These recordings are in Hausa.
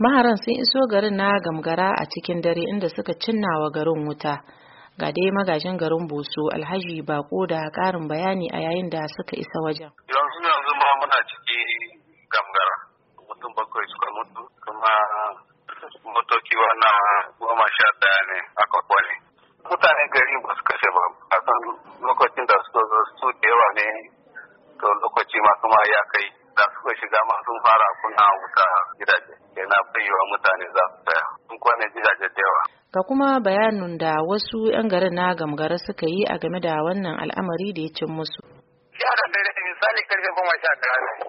Maharan sun iso garin na Gamgara a cikin dare inda suka cinnawa garin wuta. Ga dai magajin garin Boso Alhaji Bako da ƙarin bayani a yayin da suka isa wajen. Yanzu ma muna ciki Gamgara. Mutum 7 suka mutu kuma motoci wannan 11 ne aka kwane. Mutanen gari ba su kashe ba. A san lokacin da suka zo su da yawa ne, to lokaci ma kuma ya kai da suka shiga ma sun fara kunna wuta gidaje. Yana bayyawa mutane za su tsaya. Sun kwane gidaje da yawa. Ga kuma bayanin da wasu 'yan garin na Gamgara suka yi a game da wannan al'amari da ya cin musu. Yaran da misali karfe 11 ne.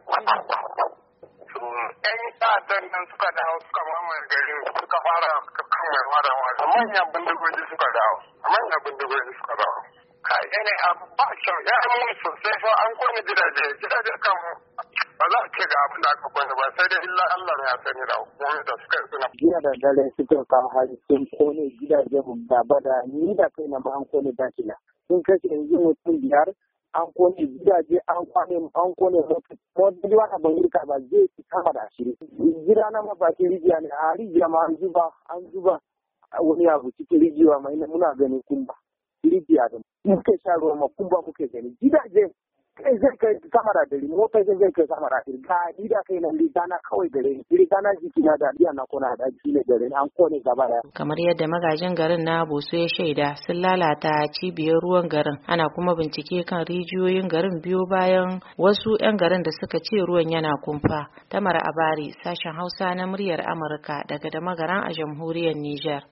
‘Yan ta'addan nan suka dawo suka mamaye gari suka fara kamewa da wata manyan bindigogi suka dawo. Ka yanayi abu ba kyau ya yi mun sosai fa an kone gidaje kan ba za a ce ga abin da aka kone ba sai dai illa Allah ne ya sani da hukumomi da suka yi suna. Jiya da dare suka kawo hari sun kone gidaje gaba da ni da kai na ba an kone dakila. Sun kashe yanzu mutum 5 an kone gidaje an kone motoci wata ban yi ba zai fi kama da 20. Gida na mafakin rijiya ne a rijiya ma an zuba wani abu cikin rijiya mai muna ganin kumba. Rijiya da muke sha ruwa ma kumba muke gani gidaje kai zai kai sama da 100 motocin zai kai sama da 100 ga gida kai nan rigana kawai gare ni rigana jiki na da biya na kona da shi ne gare ni an kone gaba da. Kamar yadda magajin garin na Boso ya shaida sun lalata cibiyar ruwan garin ana kuma bincike kan rijiyoyin garin biyo bayan wasu 'yan garin da suka ce ruwan yana kumfa. Tamar Abari, sashen Hausa na muryar Amurka daga Damagaran a jamhuriyar Nijar.